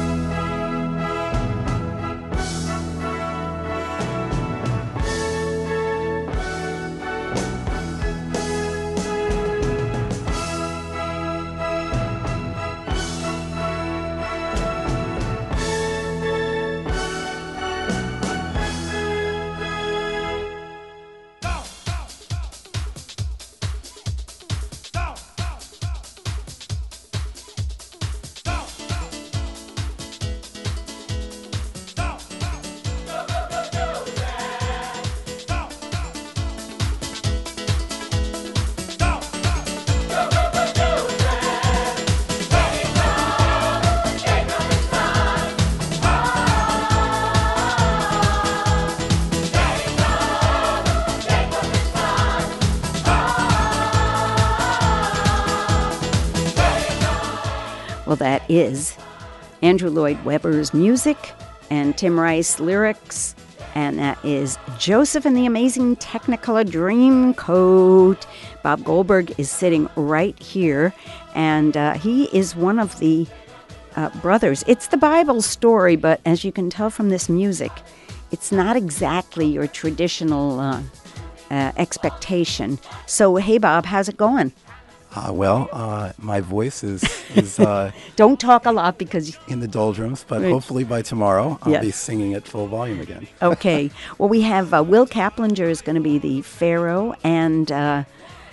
Well, that is Andrew Lloyd Webber's music and Tim Rice lyrics, and that is Joseph and the Amazing Technicolor Dreamcoat. Bob Goldberg is sitting right here, and uh, he is one of the uh, brothers. It's the Bible story, but as you can tell from this music, it's not exactly your traditional uh, uh, expectation. So, hey, Bob, how's it going? Uh, well, uh, my voice is is uh, Don't talk a lot because in the doldrums, but Right. hopefully by tomorrow I'll Yes. be singing at full volume again. Okay. Well, we have uh, Will Kaplinger is going to be the Pharaoh, and uh,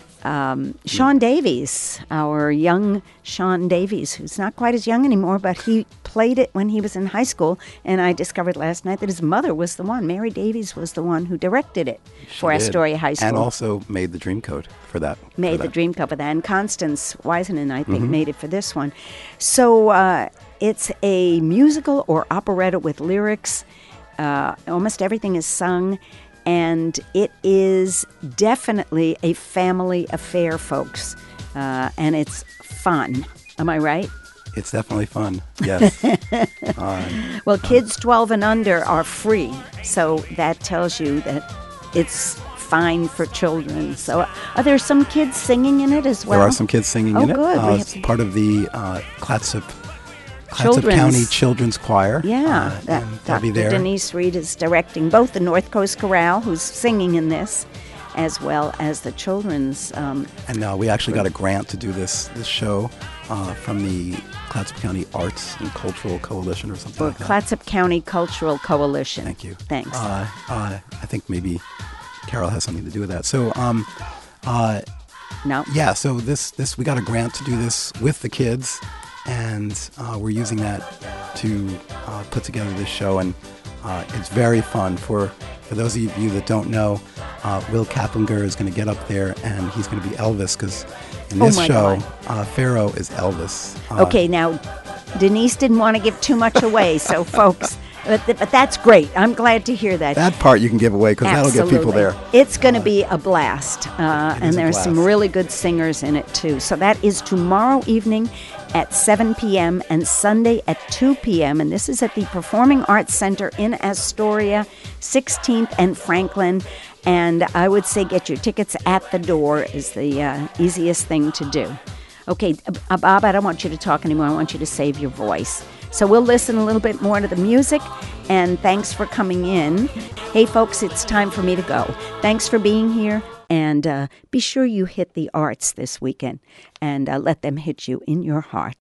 um, Sean Davies, our young Sean Davies, who's not quite as young anymore, but he played it when he was in high school. And I discovered last night that his mother was the one, Mary Davies was the one who directed it for Did. Astoria High School. And also made the Dreamcoat for that. Made for the that. dream cover that, and Constance Wiseman, I think, Mhm. made it for this one. So uh, it's a musical or operetta with lyrics. Uh, almost everything is sung, and it is definitely a family affair, folks. Uh, and it's fun. Am I right? it's definitely fun. Yes. uh, Well, kids twelve and under are free, so that tells you that it's fine for children. So, are there some kids singing in it as well? There are some kids singing oh, in it. good. Uh, We it's have part of the uh, Clatsop, Clatsop Children's- County Children's Choir. Yeah, uh, that and they'll Doctor be there. Denise Reed is directing both the North Coast Chorale, who's singing in this, as well as the children's. Um, And uh, we actually got a grant to do this this show uh, from the Clatsop County Arts and Cultural Coalition or something or like that. Clatsop County Cultural Coalition. Thank you. Thanks. Uh, uh, I think maybe Carol has something to do with that. So, um, uh, no. yeah. So this this we got a grant to do this with the kids, and uh, we're using that to uh, put together this show, and uh, it's very fun. For for those of you that don't know, uh, Will Kaplinger is going to get up there, and he's going to be Elvis, because in Oh this my show, God. uh, Pharaoh is Elvis. Uh, Okay, now Denise didn't want to give too much away, so folks, but, th- but that's great. I'm glad to hear that. That part you can give away because that'll get people Absolutely. there. It's going to be a blast, uh, It and is a there's some blast. really good singers in it too. So that is tomorrow evening at seven p.m. and Sunday at two p.m. And this is at the Performing Arts Center in Astoria, sixteenth and Franklin. And I would say get your tickets at the door is the uh, easiest thing to do. Okay, uh, Bob, I don't want you to talk anymore. I want you to save your voice. So we'll listen a little bit more to the music, and thanks for coming in. Hey, folks, it's time for me to go. Thanks for being here, and uh, be sure you hit the arts this weekend, and uh, let them hit you in your heart.